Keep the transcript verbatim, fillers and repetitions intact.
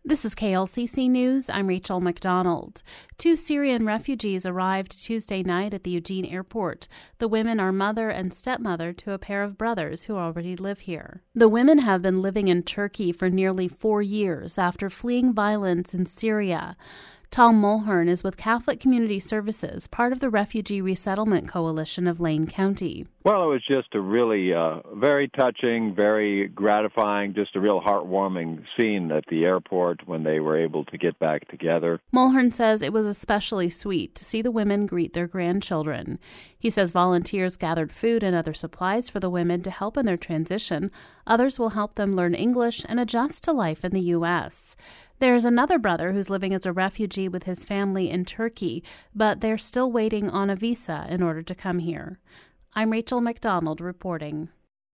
This is K L C C News. I'm Rachel McDonald. Two Syrian refugees arrived Tuesday night at the Eugene airport. The women are mother and stepmother to a pair of brothers who already live here. The women have been living in Turkey for nearly four years after fleeing violence in Syria. Tom Mulhern is with Catholic Community Services, part of the Refugee Resettlement Coalition of Lane County. Well, it was just a really uh, very touching, very gratifying, just a real heartwarming scene at the airport when they were able to get back together. Mulhern says it was especially sweet to see the women greet their grandchildren. He says volunteers gathered food and other supplies for the women to help in their transition. Others will help them learn English and adjust to life in the U S There's another brother who's living as a refugee with his family in Turkey, but they're still waiting on a visa in order to come here. I'm Rachel McDonald reporting.